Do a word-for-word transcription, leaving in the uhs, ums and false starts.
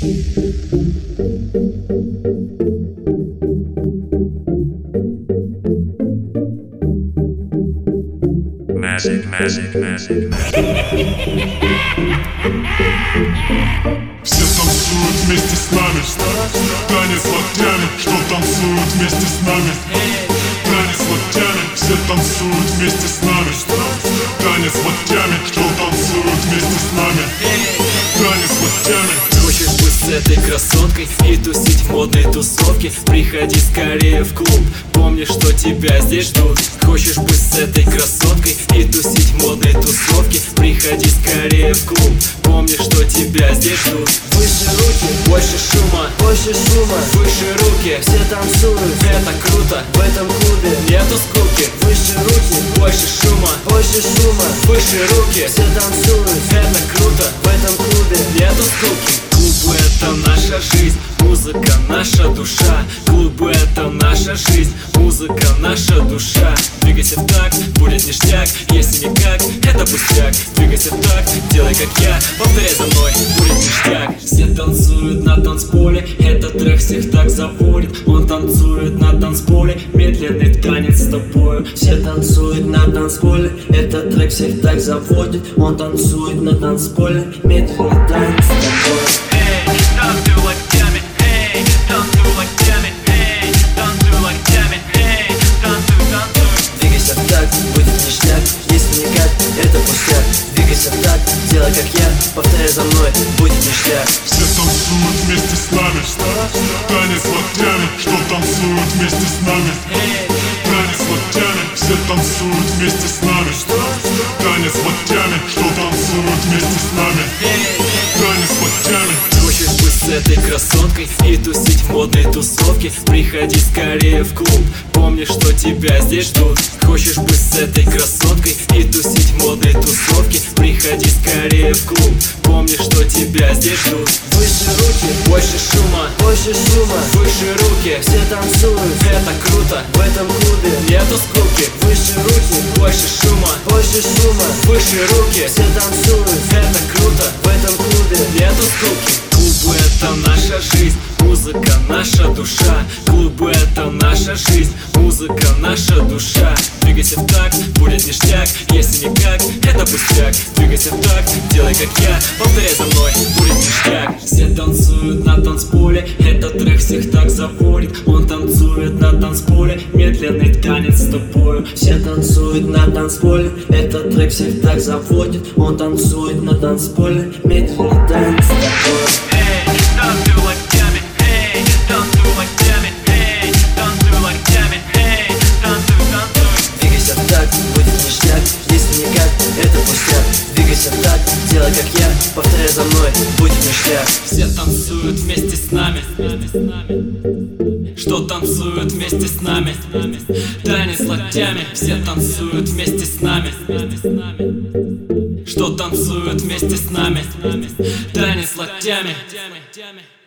Magic, magic, magic, magic. Все танцуют вместе с нами, танец локтями. Что танцуют вместе с нами? Танец локтями. Все танцуют вместе с нами, танец локтями. Что танцуют вместе с нами? Танец локтями. Хочешь быть с этой красоткой и тусить в модной тусовке? Приходи скорее в клуб, помни, что тебя здесь ждут. Хочешь быть с этой красоткой и тусить в модной тусовке? Приходи скорее в клуб, помни, что тебя здесь ждут. Выше руки, больше шума, больше шума, выше руки, все танцуют, это круто, в этом клубе нету скуки. Выше руки, больше шума, больше шума, выше руки, все танцуют, это круто, в этом клубе нету скуки. Клубы — это наша жизнь, музыка — наша душа. Клубы — это наша жизнь, музыка — наша душа. Двигайся так, будет ништяк, если никак, это пустяк. Двигайся так, делай как я, повторяй за мной, будет ништяк. Все танцуют на танцполе, этот трек всех так заводит. Он танцует на танцполе, медленный танец с тобою. Все танцуют на танцполе, этот трек всех так заводит. Он танцует на танцполе, медленный танец с тобой. Эй, танцуй локтями, эй, танцуй локтями, эй, танцуй локтями, эй, танцуй, танцуй. Двигайся так, будет ништяк, если никак, это пустяк. Двигайся так, делай как я, повторяй за мной, будет ништяк. Все танцуют вместе с нами, танец локтями. Что танцуют вместе с нами? Танец локтями. Все танцуют вместе с нами, танец локтями. Что танцуют вместе с нами? Танец локтями. Хочешь быть с этой красоткой и тусить в модной тусовке? Приходи скорее в клуб, помни, что тебя здесь ждут. Хочешь быть с этой красоткой и тусить в модной тусовке? Приходи скорее в клуб, помни, что тебя здесь ждут. Выше руки, больше шума, больше шума, выше руки, все танцуют, это круто, в этом клубе нету скуки. Выше руки, больше шума, больше шума, выше руки, все танцуют, это круто, в этом клубе нету скуки. Клубы — это наша жизнь, музыка — наша душа. Клубы — это наша жизнь, музыка — наша душа. Двигайся так, будет ништяк, если никак, это пустяк. Двигайся так, делай как я, повторяй за мной, будет ништяк. Все танцуют на танцполе, этот трек всех так заводит. Он танцует на танцполе, медленный танец с тобою. Все танцуют на танцполе, этот трек всех так заводит. Он танцует на танцполе, медленный танец с тобой. Эй, танцуй локтями, эй, танцуй локтями, эй, танцуй локтями, эй, танцуй, танцуй. Двигайся так, будет ништяк, если никак, это пустяк. Двигайся так, делай как я, повторяй за мной, будет ништяк. Все танцуют вместе с нами, что танцуют вместе с нами? Танец локтями. Все танцуют вместе с нами, что танцуют вместе с нами? Танец локтями.